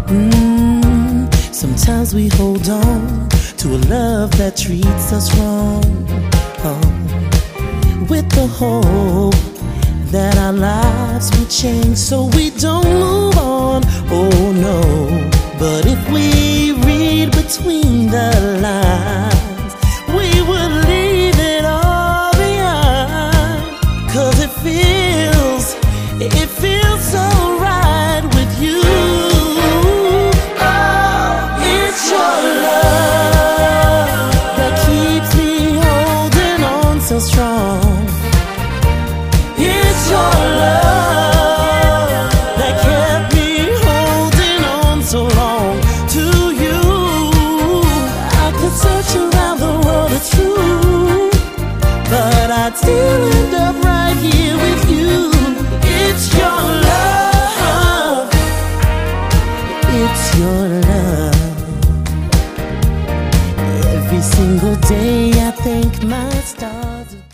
Sometimes we hold on to a love that treats us wrong, with the hope that our lives will change so we don't move on. Oh no, but if we read between the lines, we would leave it all behind. 'Cause it feels so right with you. Oh, it's your love that keeps me holding on so strong. It's your love that kept me holding on so long to you. I could search around the world of truth, but I'd still end up right here with you. It's your love. It's your love. Every single day I thank my stars.